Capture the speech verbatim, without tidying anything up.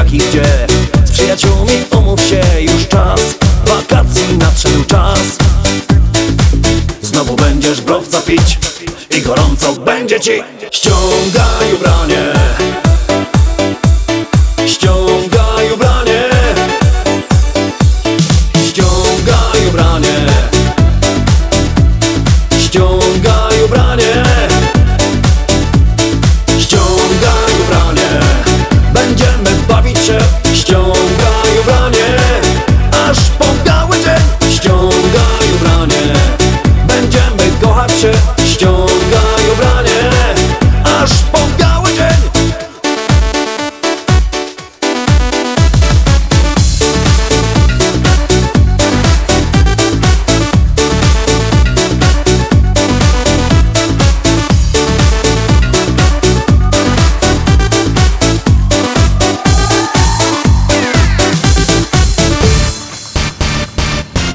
jak i gdzie. Z przyjaciółmi umów się, już czas wakacji, nadszedł czas. Znowu będziesz browca pić i gorąco będzie ci. Ściągaj ubranie,